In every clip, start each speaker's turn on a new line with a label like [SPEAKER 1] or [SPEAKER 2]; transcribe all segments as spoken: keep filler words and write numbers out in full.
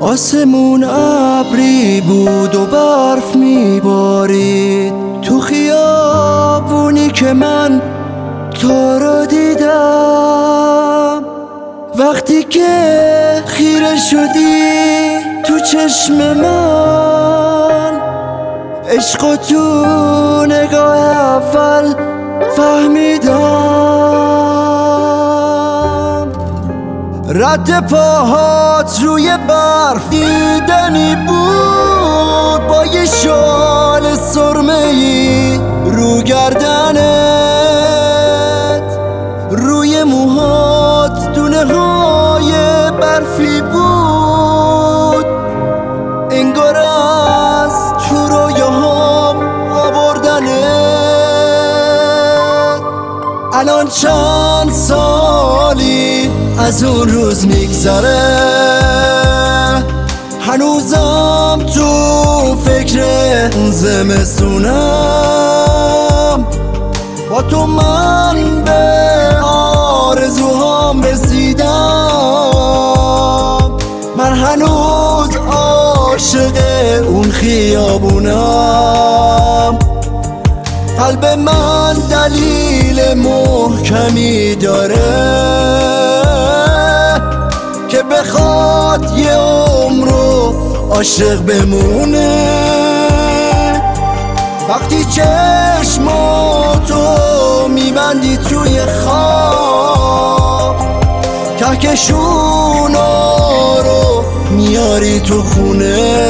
[SPEAKER 1] آسمون ابری بود و برف میبارید تو خیابونی که من تو رو دیدم. وقتی که خیره شدی تو چشم من، عشق و تو نگاه اول فهمیدم. رد پاهات روی برف دیدنی بود، با یه شال سرمه‌ای رو گردنت، روی موهات دونه های برفی بود، انگار از تو رویاهام آوردنت. الان چند سالی از اون روز میگذره، هنوزم تو فکر اون زمستونم. با تو من به آرزوهام رسیدم، من هنوز عاشق اون خیابونم. قلب من دلیل محکمی داره که بخواد یه عمرو عاشق بمونه. وقتی چشماتو میبندی توی خواب، کهکشونا رو میاری تو خونه.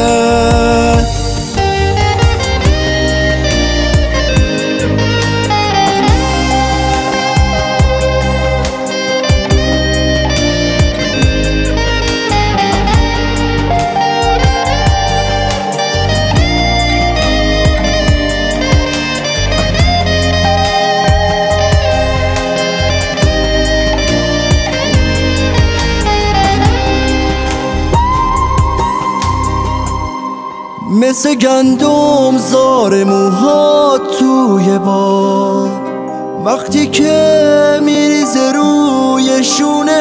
[SPEAKER 1] مثل گندم زار موهات توی باد، وقتی که میریزه روی شونه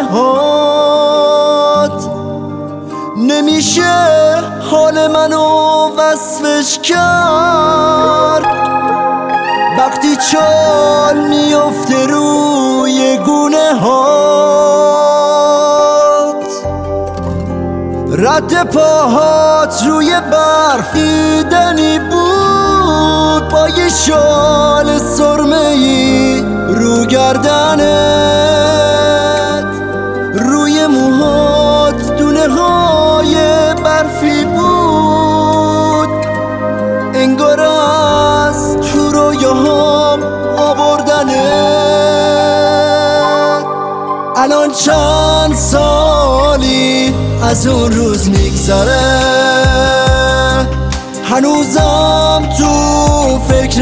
[SPEAKER 1] هات، نمیشه حال منو وصفش کرد. وقتی چال میفته روی گونه هات، رد پاهات روی برف دیدنی بود، با یه شال سرمه‌ای رو گردنت، روی موهات دونه های برفی بود، انگار از تو رویاهام آوردنت. الان چند سالی از اون روز میگذره، هنوزم تو فکر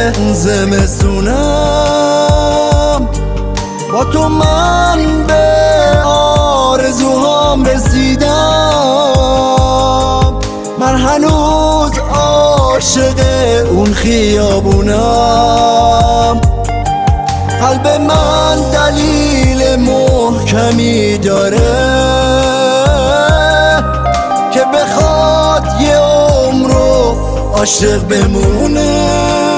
[SPEAKER 1] زمستونم. با تو من به آرزوهام رسیدم، من هنوز عاشق اون خیابونم. قلب من دلیل محکمی داره که بخواد یه عمرو عاشق بمونه.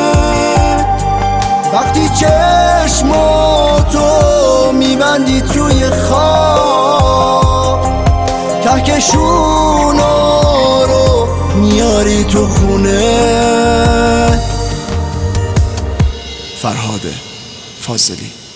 [SPEAKER 1] وقتی چشماتو میبندی توی خواب، کهکشونا رو میاری تو خونه.
[SPEAKER 2] فرهاد فاضلی.